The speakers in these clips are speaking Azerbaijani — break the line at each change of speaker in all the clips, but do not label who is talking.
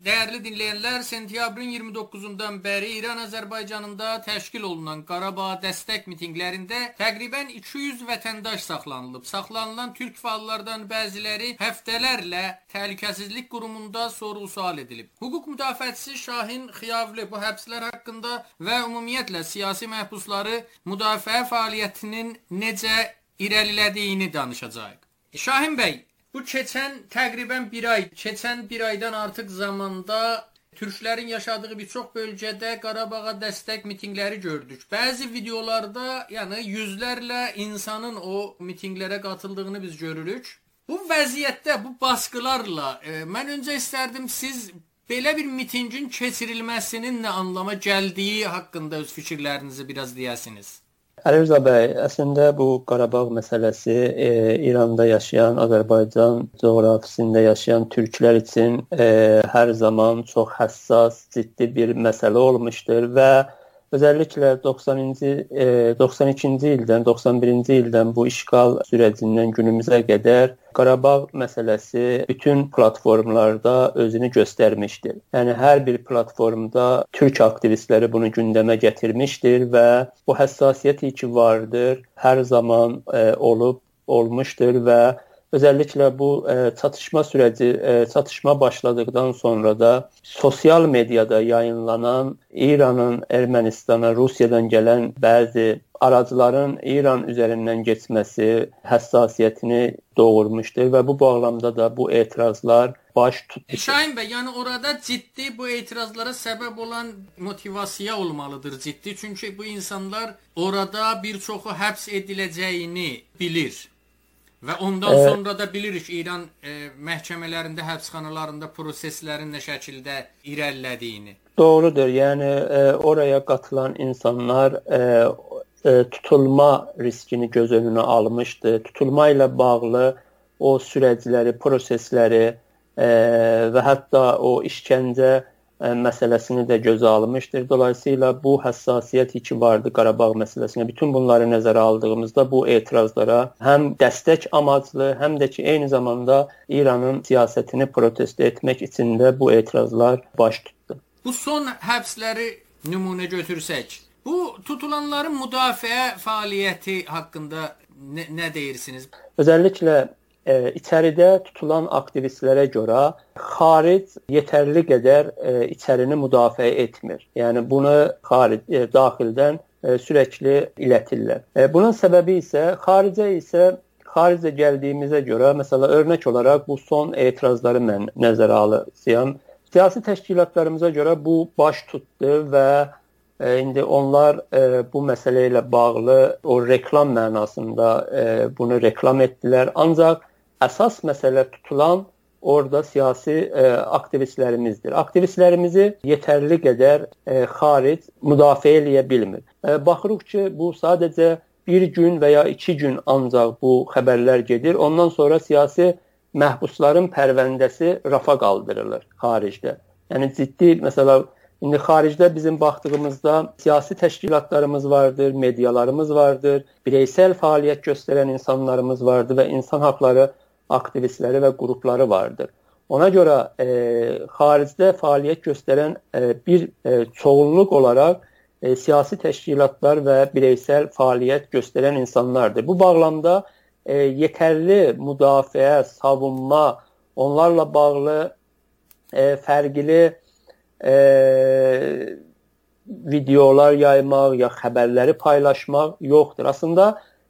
Değerli dinleyenler, sentyabrın 29'undan bəri İran-Azərbaycanında təşkil olunan Qarabağ dəstək mitinqlərində təqribən 200 vətəndaş saxlanılıb. Saxlanılan türk fəallardan bəziləri həftələrlə təhlükəsizlik qurumunda sorğu-sual edilib. Hüquq müdafiəçisi Şahin Xiyavli bu həbslər haqqında və ümumiyyətlə siyasi məhbusları müdafiə fəaliyyətinin necə irəlilədiyini danışacağıq. Şahin bəy, bu keçən təqribən bir aydan artıq zamanda Türklərin yaşadığı bir çox bölgədə Qarabağa dəstək mitinqləri gördük. Bəzi videolarda, yəni yüzlərlə insanın o mitinqlərə qatıldığını biz görürük. Bu vəziyyətdə, bu baskılarla mən öncə istərdim siz belə bir mitinqin keçirilməsinin nə anlama gəldiyi haqqında öz fikirlərinizi biraz deyəsiniz.
Əli Rza bəy, əslində bu Qarabağ məsələsi İranda yaşayan, Azərbaycan coğrafisində yaşayan türklər üçün hər zaman çox həssas, ciddi bir məsələ olmuşdur və özəlliklə 92-ci ildən, 91-ci ildən bu işğal sürəcindən günümüzə qədər Qarabağ məsələsi bütün platformlarda özünü göstərmişdir. Yəni hər bir platformda türk aktivistləri bunu gündəmə gətirmişdir və bu həssasiyyət ki vardır, hər zaman olmuşdur və özəlliklə bu çatışma başladıqdan sonra da sosial mediada yayınlanan İranın Ermənistana, Rusiyadan gələn bəzi aracıların İran üzərindən keçməsi həssasiyyətini doğurmuşdur və bu bağlamda da bu etirazlar baş tutdu.
Şahin bəy, yəni orada ciddi bu etirazlara səbəb olan motivasiya olmalıdır ciddi. Çünki bu insanlar orada bir çoxu həbs ediləcəyini bilir. Və ondan sonra da bilirik İran məhkəmələrində, həbsxanalarında proseslərin nə şəkildə irəlilədiyini.
Doğrudur. Yəni oraya qatılan insanlar tutulma riskini göz önünə almışdı. Tutulma ilə bağlı o sürəcləri, prosesləri və hətta o işgəncə məsələsini də gözə almışdır. Dolayısıyla bu həssasiyyət ki vardı Qarabağ məsələsinə. Bütün bunları nəzərə aldığımızda bu etirazlara həm dəstək amaclı, həm də ki eyni zamanda İranın siyasətini protesto etmək üçün də bu etirazlar baş tutdu.
Bu son həbsləri nümunə götürsək, bu tutulanların müdafiə fəaliyyəti haqqında nə deyirsiniz?
Özəlliklə İçəridə tutulan aktivistlərə görə xaric yetərli qədər içərini müdafiə etmir. Yəni bunu daxildən sürəkli ilətirlər. Bunun səbəbi isə xaricə gəldiyimizə görə, məsələ örnək olaraq bu son etirazları mən nəzərə alırsam, siyasi təşkilatlarımıza görə bu baş tutdu və indi onlar bu məsələ ilə bağlı o reklam mənasında bunu reklam etdilər. Ancaq əsas məsələ tutulan orada siyasi aktivistlərimizdir. Aktivistlərimizi yetərli qədər xaric müdafiə eləyə bilmir. Baxırıq ki, bu sadəcə bir gün və ya 2 gün ancaq bu xəbərlər gedir. Ondan sonra siyasi məhbusların pərvəndəsi rafa qaldırılır xaricdə. Yəni ciddi, məsələ, indi xaricdə bizim baxdığımızda siyasi təşkilatlarımız vardır, medialarımız vardır, bireysel fəaliyyət göstərən insanlarımız vardır və insan haqları aktivistləri və qrupları vardır. Ona görə xaricdə fəaliyyət göstərən bir çoğunluq olaraq siyasi təşkilatlar və bireysel fəaliyyət göstərən insanlardır. Bu bağlamda yetərli müdafiə, savunma, onlarla bağlı fərqli videolar yaymaq ya xəbərləri paylaşmaq yoxdur. Aslında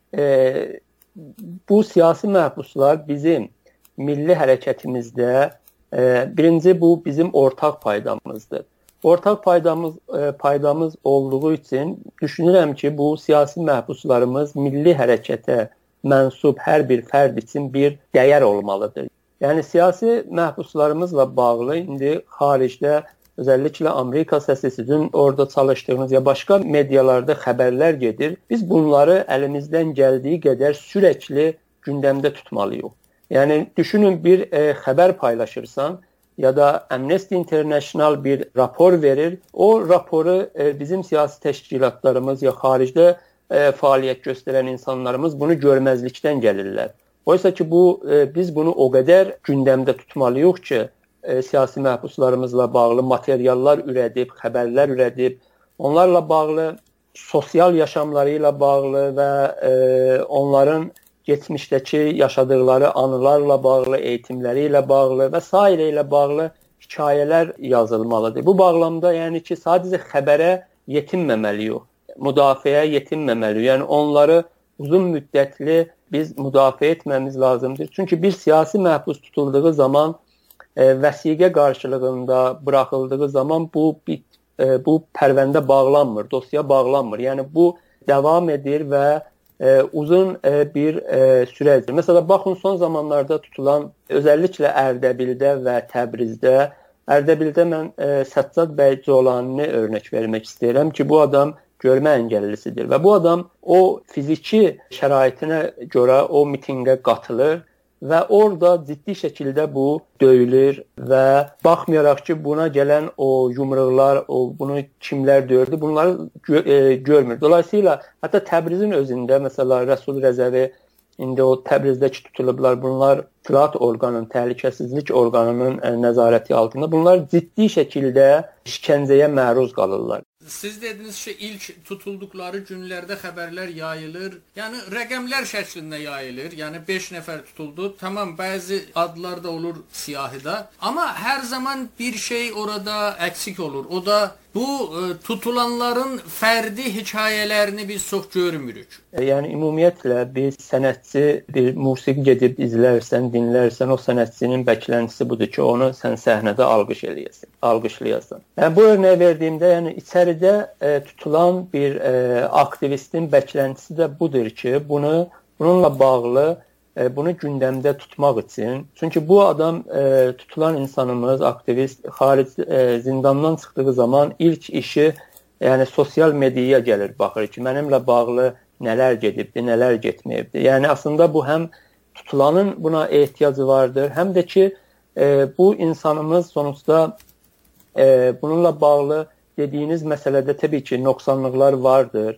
bu siyasi məhbuslar bizim milli hərəkətimizdə birinci bu bizim ortaq paydamızdır. Ortaq paydamız olduğu üçün düşünürəm ki, bu siyasi məhbuslarımız milli hərəkətə mənsub hər bir fərd üçün bir dəyər olmalıdır. Yəni siyasi məhbuslarımızla bağlı indi xaricdə özəlliklə Amerika səsi, sizin orada çalışdığınız ya başqa medialarda xəbərlər gedir. Biz bunları əlimizdən gəldiyi qədər sürəkli gündəmdə tutmalıyıq. Yəni düşünün, bir xəbər paylaşırsan ya da Amnesty International bir rapor verir. O raporu bizim siyasi təşkilatlarımız ya xaricdə fəaliyyət göstərən insanlarımız bunu görməzlikdən gəlirlər. Oysa ki biz bunu o qədər gündəmdə tutmalıyıq ki, siyasi məhbuslarımızla bağlı materiallar ürədib, xəbərlər ürədib, onlarla bağlı sosial yaşamları ilə bağlı və onların geçmişdəki yaşadıkları anılarla bağlı, eğitimləri ilə bağlı və s. ilə bağlı hekayələr yazılmalıdır. Bu bağlamda yəni ki, sadəcə xəbərə yetinməməliyik, müdafiəyə yetinməməliyik. Yəni onları uzun müddətli biz müdafiə etməmiz lazımdır. Çünki bir siyasi məhbus tutulduğu zaman, vəsiqə qarşılığında buraxıldığı zaman bu pərvəndə bağlanmır, dosya bağlanmır. Yəni bu davam edir və uzun bir sürəcdir. Məsələn, baxın, son zamanlarda tutulan, özəlliklə Ərdəbildə və Təbrizdə, Ərdəbildə mən Səccad bəy Colanini örnək vermək istəyirəm ki, bu adam görmə əngəllisidir və bu adam o fiziki şəraitinə görə o mitinqə qatılır və orada ciddi şəkildə bu döyülür və baxmayaraq ki, buna gələn o yumruqlar, bunu kimlər döyürdü, bunları görmür. Dolayısıyla hətta Təbrizin özündə, məsələn, Rəsul Rəzəvi indi o Təbrizdəki tutulublar, bunlar İttihat orqanının, təhlükəsizlik orqanının nəzarəti altında. Bunlar ciddi şəkildə işgəncəyə məruz qalırlar.
Siz dediniz ki, ilk tutulduqları günlərdə xəbərlər yayılır. Yəni rəqəmlər şəklində yayılır. Yəni 5 nəfər tutuldu. Tamam, bəzi adlar da olur siyahıda. Amma hər zaman bir şey orada əksik olur. O da bu tutulanların fərdi hekayələrini biz çox görmürük.
Yəni ümumiyyətlə bir sənətçi bir musiqi gedib izlərsən, dinlərsən, o sənətçinin bəkləntisi budur ki, onu sən səhnədə alqışlayasan. Yəni bu örnəyi verdiyimdə, yəni içəridə tutulan bir aktivistin bəklentisi də budur ki, bununla bağlı bunu gündəmdə tutmaq üçün. Çünki bu adam tutulan insanımız, aktivist, zindandan çıxdığı zaman ilk işi yəni sosial mediaya gəlir, baxır ki, mənimlə bağlı nələr gedibdi, nələr getməyibdi. Yəni aslında bu həm tutulanın buna ehtiyacı vardır, həm də ki bu insanımız sonuçta bununla bağlı dediyiniz məsələdə təbii ki nöqsanlıqlar vardır.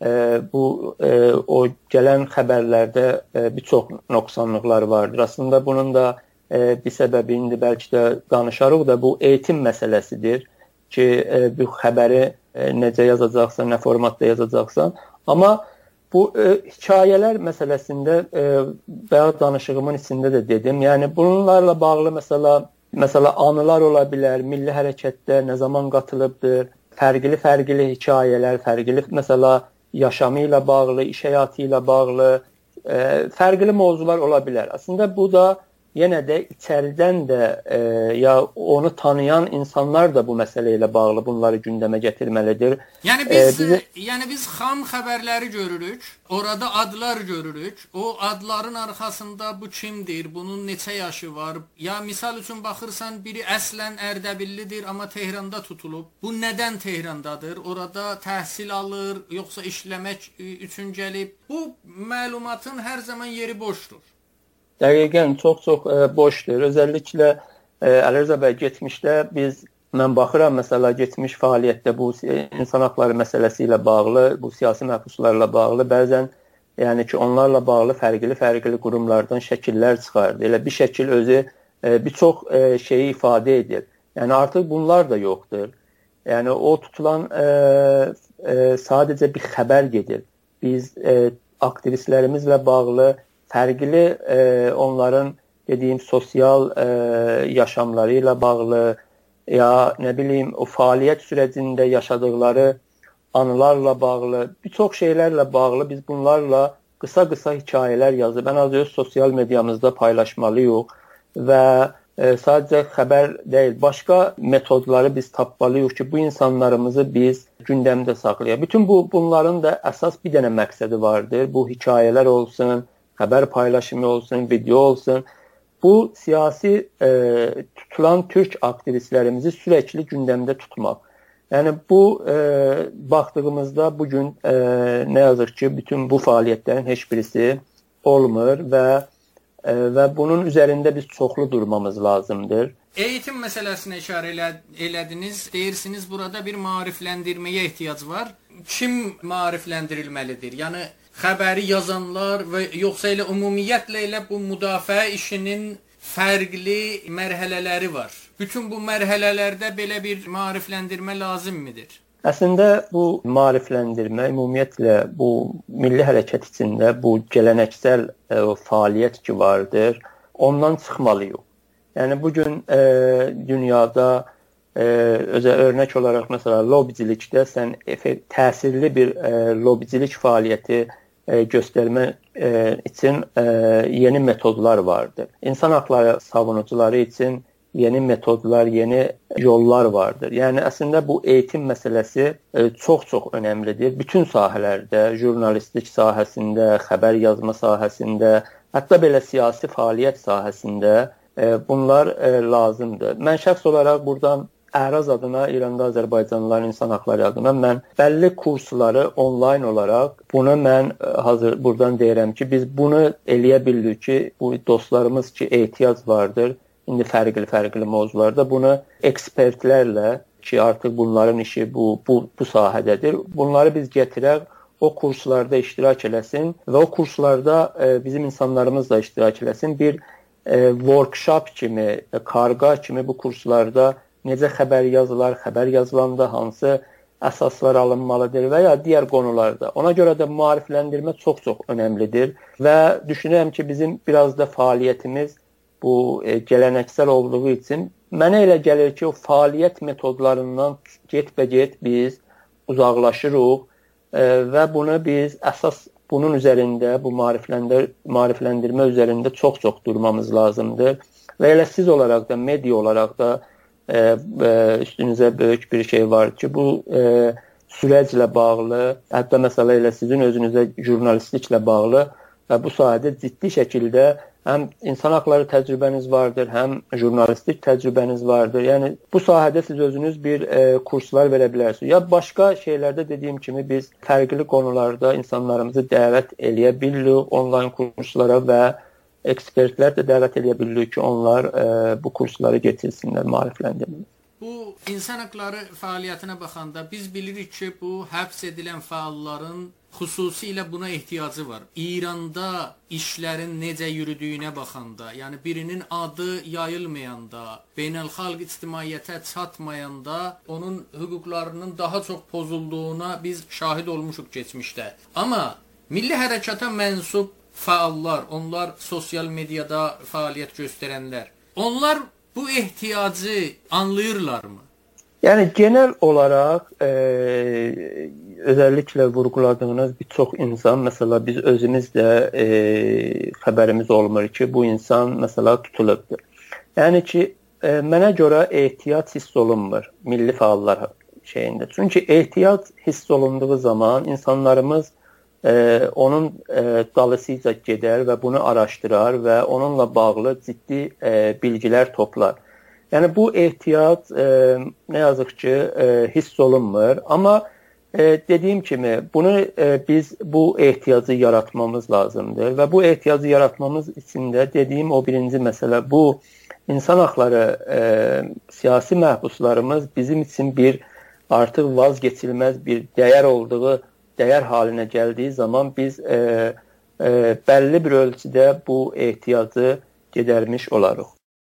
O gələn xəbərlərdə bir çox nöqsanlıqlar vardır. Aslında bunun da bir səbəbi indi bəlkə də danışarıq da bu eğitim məsələsidir ki, bu xəbəri necə yazacaqsan, nə formatda yazacaqsan. Amma bu hekayələr məsələsində bayaq danışığımın içində də dedim. Yəni bunlarla bağlı məsələ anılar ola bilər, milli hərəkətdə nə zaman qatılıbdır, fərqli hekayələr, fərqli məsələ yaşamı ilə bağlı, iş həyatı ilə bağlı fərqli mövzular ola bilər. Aslında bu da yenə də içəridən də ya onu tanıyan insanlar da bu məsələ ilə bağlı bunları gündəmə gətirməlidir.
Yəni biz xam xəbərləri görürük, orada adlar görürük. O adların arxasında bu kimdir, bunun neçə yaşı var? Ya misal üçün baxırsan, biri əslən Ərdəbillidir, amma Tehranda tutulub. Bu nədən Tehrandadır? Orada təhsil alır, yoxsa işləmək üçün gəlib? Bu məlumatın hər zaman yeri boşdur.
Dəqiqən, çox boşdur. Özəlliklə Əli Rza bəy, geçmişdə mən baxıram, məsələ, geçmiş fəaliyyətdə bu insan haqları məsələsi ilə bağlı, bu siyasi məhbuslarla bağlı, bəzən yəni ki, onlarla bağlı fərqli qurumlardan şəkillər çıxardı. Elə bir şəkil özü bir çox şeyi ifadə edir. Yəni artıq bunlar da yoxdur. Yəni o tutulan sadəcə bir xəbər gedir. Biz aktivistlərimizlə bağlı fərqli onların dediyim sosial yaşamları ilə bağlı ya nə bilim o fəaliyyət sürecində yaşadıkları anılarla bağlı bir çox şeylərlə bağlı biz bunlarla qısa hekayələr yazıb ən az öz sosial mediamızda paylaşmalıyıq və sadəcə xəbər deyil, başqa metodları biz tapmalıyıq ki, bu insanlarımızı biz gündəmdə saxlayaq. Bütün bunların da əsas bir dənə məqsədi vardır. Bu hekayələr olsun, xəbər paylaşımı olsun, video olsun. Bu siyasi tutulan türk aktivistlərimizi sürəkli gündəmdə tutmaq. Yəni bu baxdığımızda bugün nə yazıq ki, bütün bu fəaliyyətlərin heç birisi olmur və bunun üzərində biz çoxlu durmamız lazımdır.
Eğitim məsələsinə işarə elədiniz. Deyirsiniz burada bir maarifləndirməyə ehtiyac var. Kim maarifləndirilməlidir? Yəni xəbəri yazanlar və yoxsa elə ümumiyyətlə elə bu müdafiə işinin fərqli mərhələləri var. bütün bu mərhələlərdə belə bir maarifləndirmə lazımmıdır?
Əslində bu maarifləndirmə ümumiyyətlə bu milli hərəkat içində bu gələneksel fəaliyyət ki vardır, ondan çıxmalıyıq. Yəni bugün dünyada örnək olaraq məsələn lobicilikdə sən təsirli bir lobicilik fəaliyyəti göstərmək üçün yeni metodlar vardır. İnsan haqları savunucuları üçün yeni metodlar, yeni yollar vardır. Yəni əslində bu eğitim məsələsi çox-çox önəmlidir. Bütün sahələrdə, jurnalistlik sahəsində, xəbər yazma sahəsində, hətta belə siyasi fəaliyyət sahəsində bunlar lazımdır. Mən şəxs olaraq buradan Əhraz adına, İranda Azərbaycanlıların insan haqları adına mən bəlli kursları onlayn olaraq bunu mən buradan deyirəm ki, biz bunu eləyə bilirik ki, bu dostlarımız ki ehtiyac vardır. İndi fərqli mövzularda bunu ekspertlərlə ki, artıq bunların işi bu sahədədir. Bunları biz gətirək, o kurslarda iştirak eləsin və o kurslarda bizim insanlarımız da iştirak eləsin. Bir workshop kimi, karqa kimi bu kurslarda necə xəbər yazılar, xəbər yazılanda hansı əsaslar alınmalıdır və ya digər qonularda. Ona görə də maarifləndirmə çox-çox önəmlidir və düşünürəm ki, bizim biraz da fəaliyyətimiz bu gələneksel olduğu üçün mənə elə gəlir ki, o fəaliyyət metodlarından get-bə-get biz uzaqlaşırıq və bunu biz əsas bunun üzərində, bu maarifləndirmə üzərində çox-çox durmamız lazımdır. Və elə siz olaraq da, media olaraq da üstünüzə böyük bir şey var ki, bu sürəclə bağlı, hətta məsələ elə sizin özünüzə jurnalistliklə bağlı və bu sahədə ciddi şəkildə həm insan haqları təcrübəniz vardır, həm jurnalistlik təcrübəniz vardır. Yəni bu sahədə siz özünüz bir kurslar verə bilərsiniz. Ya başqa şeylərdə dediyim kimi biz fərqli qonularda insanlarımızı dəvət eləyə bilirik onlayn kurslara və ekspertlər də dəvət eləyə bilirik ki, onlar bu kursları getirsinlər, maarifləndirməyə.
Bu insan haqları fəaliyyətinə baxanda biz bilirik ki, bu həbs edilən fəalların xüsusilə buna ehtiyacı var. İranda işlərin necə yürüdüyünə baxanda, yəni birinin adı yayılmayanda, beynəlxalq ictimaiyyətə çatmayanda onun hüquqlarının daha çox pozulduğuna biz şahid olmuşuq keçmişdə. Amma milli hərəkata mənsub fəallar, onlar sosial mediada fəaliyyət göstərənlər, onlar bu ehtiyacı anlayırlarmı?
Yəni genel olaraq özellikle vurguladığınız birçok insan, mesela biz özümüz də xəbərimiz olmur ki, bu insan mesela tutulubdur. Yəni ki, mənə görə ehtiyac hiss olunmur milli fəallar şeyində. Çünki ehtiyac hiss olunduğu zaman insanlarımız onun dalısıca gedər və bunu araşdırar və onunla bağlı ciddi bilgilər toplar. Yəni bu ehtiyac nə yazıq ki hiss olunmur, amma dediyim kimi bunu biz bu ehtiyacı yaratmamız lazımdır və bu ehtiyacı yaratmamız için də dediyim o birinci məsələ bu insan haqları siyasi məhbuslarımız bizim için bir artıq vazgeçilməz bir dəyər olduğu dəyər haline gəldiyi zaman biz bəlli bir ölçüdə bu ehtiyacı gedərmiş olarıq.